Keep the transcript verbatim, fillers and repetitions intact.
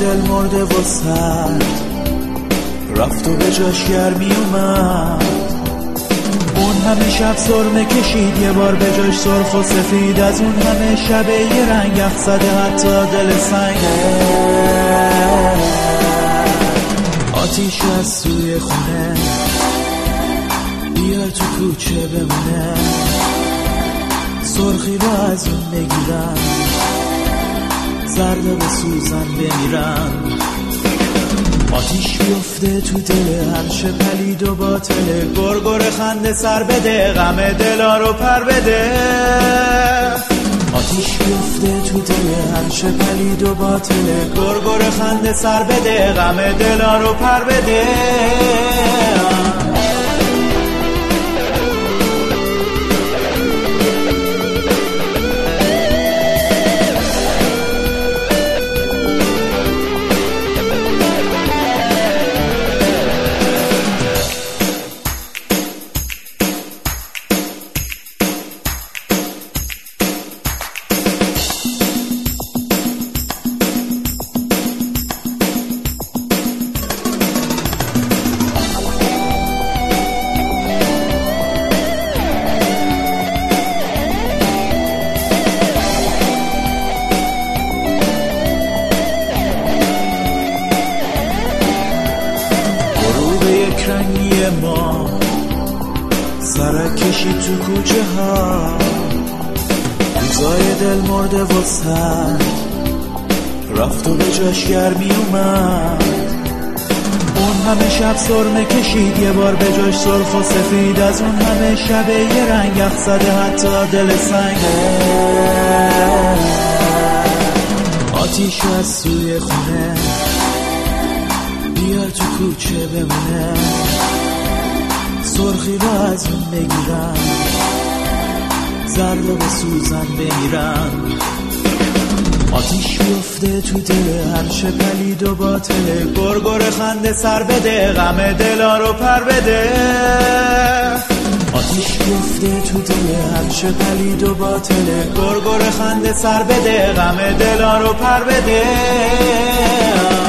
دل مرده وسط رفت و به جاش گرمی اومد. اون همه شب سرمه کشید یه بار به جاش سرخ و سفید. از اون همه شب یه رنگ یخ زده حتی دل سنگه. آتیش از سوی خونه بیار تو کوچه بمونه. سرخی رو از اون بگیرن زرد به سوزن بمیرن. آتیش بیفته تو دل هرچه پلید و باطله. گرگر خنده سر بده غم دلا رو پر بده. آتیش بیفته تو دل هرچه پلید و باطله. گرگر خنده سر بده غم دلا رو پر بده. رنگی ما سرک کشید تو کوچه ها. روزای دل مرده وسط رفت و به جاش گرمی اومد. اون همه شب سرمه کشید یه بار به جاش سرخ و سفید. از اون همه شب یه رنگ یخ زده حتی دل سنگه. آتیش از سوی خونه بیار تو کوچه بمونه. سرخی رو از اون بگیرن زرد به سوزن بمیرن. آتیش بیفته تو دل هرچه پلید و باطله. گرگر خنده سر بده غم دلا رو پر بده. آتیش بیفته تو دل هرچه پلید و باطله. گرگر خنده سر بده غم دلا رو پر بده.